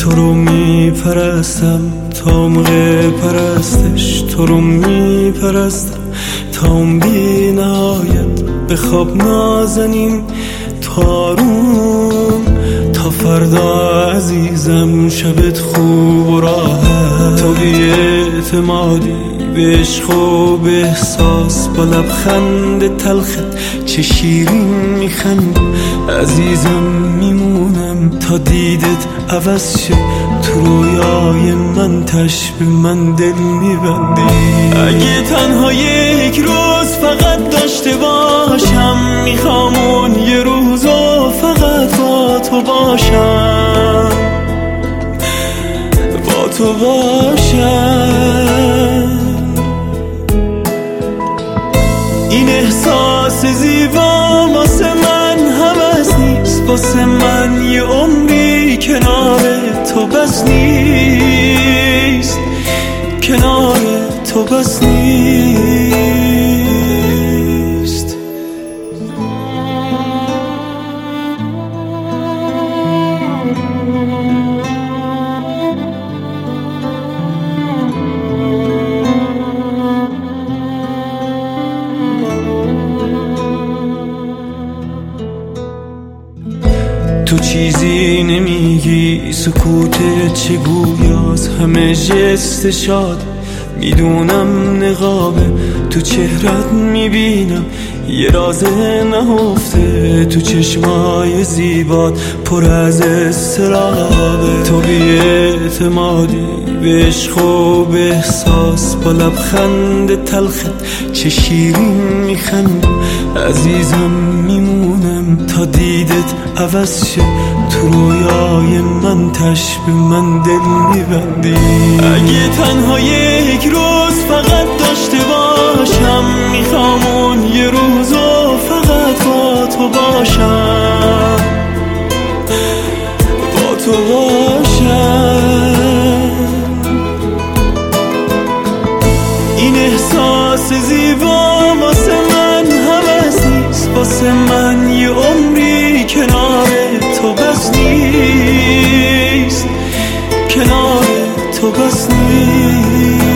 تو رو میپرستم تا موقع پرستش، تو رو میپرستم تا اون بی نهایت به خواب نازنیم تارون تا فردا عزیزم شبت خوب و راحت. تو بی اعتمادی به عشق و به احساس با لبخند تلخت چه شیرین میخندی عزیزم، میمونم تا دیدت عوض شه تو رویای من، تشبه من دل میبندی. اگه تنها یک روز فقط داشته باشم، میخوام اون یه روزو فقط با تو باشم، با تو باشم. این احساس زیبا واسه من هوس نیست، واسه من یه عمری کنار تو بس نیست، کنار تو بس نیست. تو چیزی نمیگی، سکوتت چه گویاست، همه جست شاد میدونم نقابه تو چهرت میبینم یه راز نهفته، تو چشمای زیبات پر از استرابه. تو بی اعتمادی به عشق و به احساس با لبخند تلخت چه شیرین میخندی عزیزم، میمونم تا دیدت عوض شه تو رویای من، تشبه من دل میبندی. اگه تنها یک روز فقط داشته باشم، میخوام اون یه روزو فقط با تو باشم، با تو باشم. این احساس زیبا واسه من هوس نیست، واسه من یه عمری کنار تو بس نیست، کنار تو بس نیست.